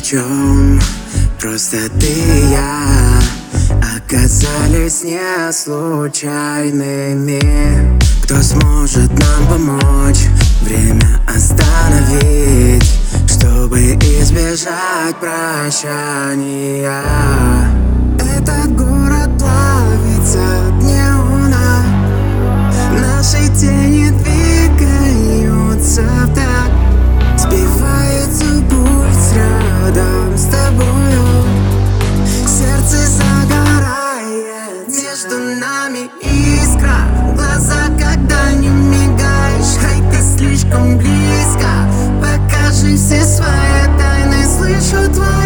чем просто ты и я оказались не случайными. Кто сможет нам помочь, время остановить, чтобы избежать прощания? Этот город плавится от неона, наши тени двигаются в такт, сбивается пульс рядом с тобою. Сердце загорает, между нами искра, глаза, когда не мигаешь. Эй, ты слишком близко, покажи все свои тайны, слышу твой